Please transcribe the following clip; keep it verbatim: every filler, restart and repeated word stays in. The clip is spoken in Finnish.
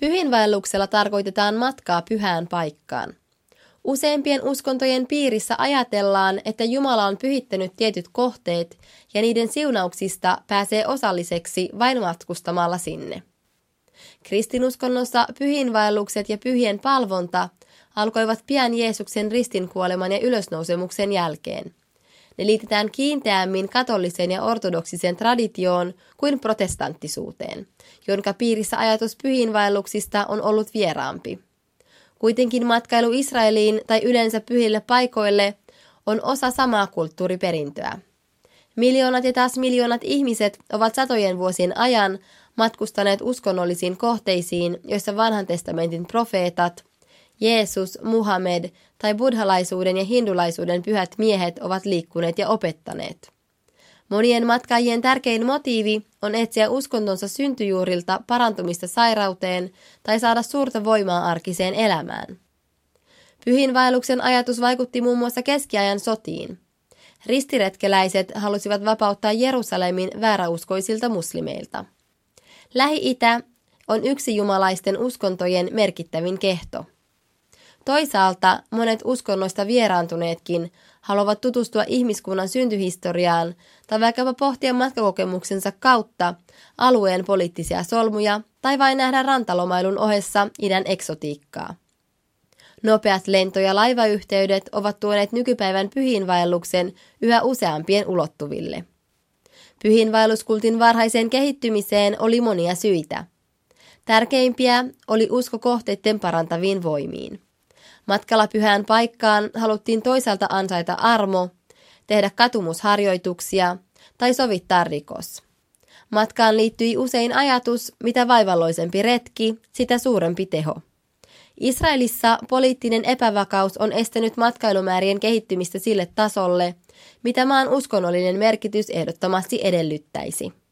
Pyhinvaelluksella tarkoitetaan matkaa pyhään paikkaan. Useimpien uskontojen piirissä ajatellaan, että Jumala on pyhittänyt tietyt kohteet ja niiden siunauksista pääsee osalliseksi vain matkustamalla sinne. Kristinuskonnossa pyhinvaellukset ja pyhien palvonta alkoivat pian Jeesuksen ristinkuoleman ja ylösnousemuksen jälkeen. Ne liitetään kiinteämmin katoliseen ja ortodoksiseen traditioon kuin protestanttisuuteen, jonka piirissä ajatus pyhinvaelluksista on ollut vieraampi. Kuitenkin matkailu Israeliin tai yleensä pyhille paikoille on osa samaa kulttuuriperintöä. Miljoonat ja taas miljoonat ihmiset ovat satojen vuosien ajan matkustaneet uskonnollisiin kohteisiin, joissa vanhan testamentin profeetat, Jeesus, Muhammed tai buddhalaisuuden ja hindulaisuuden pyhät miehet ovat liikkuneet ja opettaneet. Monien matkaajien tärkein motiivi on etsiä uskontonsa syntyjuurilta parantumista sairauteen tai saada suurta voimaa arkiseen elämään. Pyhinvaelluksen ajatus vaikutti muun muassa keskiajan sotiin. Ristiretkeläiset halusivat vapauttaa Jerusalemin vääräuskoisilta muslimeilta. Lähi-itä on yksi jumalaisten uskontojen merkittävin kehto. Toisaalta monet uskonnoista vieraantuneetkin haluavat tutustua ihmiskunnan syntyhistoriaan tai vaikkapa pohtia matkakokemuksensa kautta alueen poliittisia solmuja tai vain nähdä rantalomailun ohessa idän eksotiikkaa. Nopeat lento- ja laivayhteydet ovat tuoneet nykypäivän pyhinvaelluksen yhä useampien ulottuville. Pyhinvaelluskultin varhaiseen kehittymiseen oli monia syitä. Tärkeimpiä oli usko kohteiden parantaviin voimiin. Matkalla pyhään paikkaan haluttiin toisaalta ansaita armo, tehdä katumusharjoituksia tai sovittaa rikos. Matkaan liittyi usein ajatus, mitä vaivalloisempi retki, sitä suurempi teho. Israelissa poliittinen epävakaus on estänyt matkailumäärien kehittymistä sille tasolle, mitä maan uskonnollinen merkitys ehdottomasti edellyttäisi.